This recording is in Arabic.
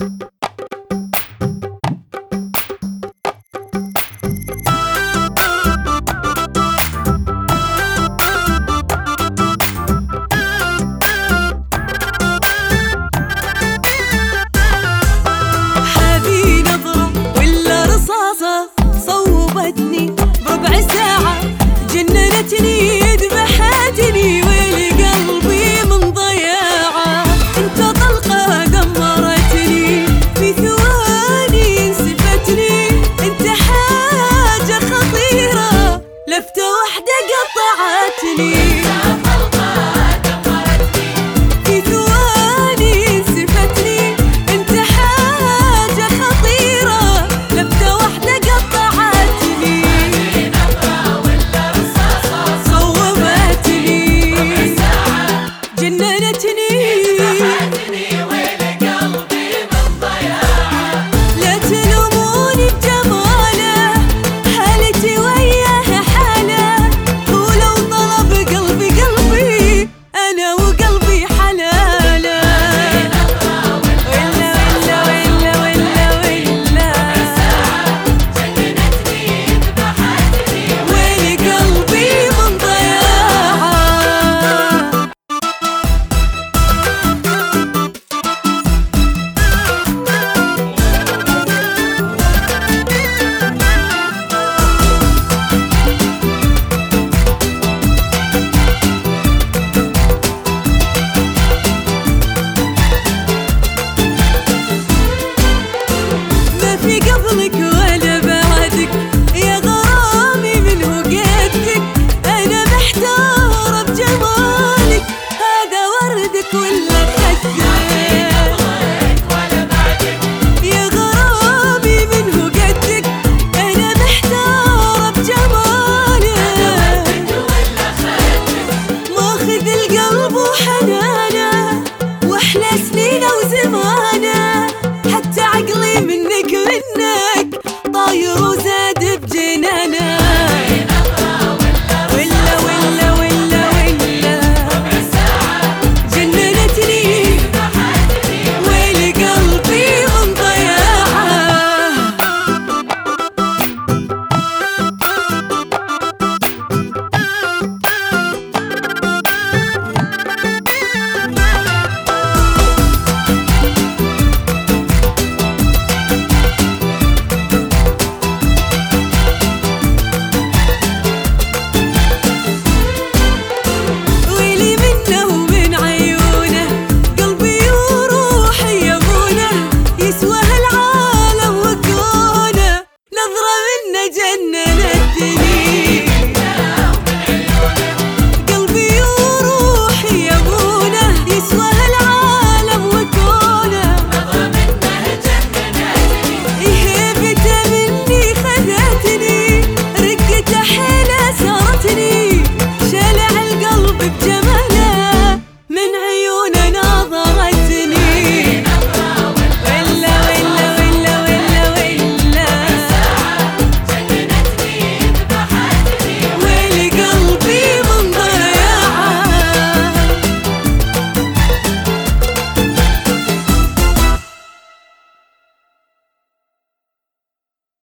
صوبتني بربع ساعة جننتني ذبحتني ولقلبي من ضياعة. انت طلقة دمرتني في ثواني انسفتني. انت حاجة خطيرة لفتة واحدة قطعتني. قبلك ولا بعدك يا غرامي من وقتك. أنا محتارة بجمالك هذا وردك ولا خدك. يا غرامي من وقتك أنا محتارة بجمالك. ماخذ القلب وحنانه وأحلى سنينه وزمانه.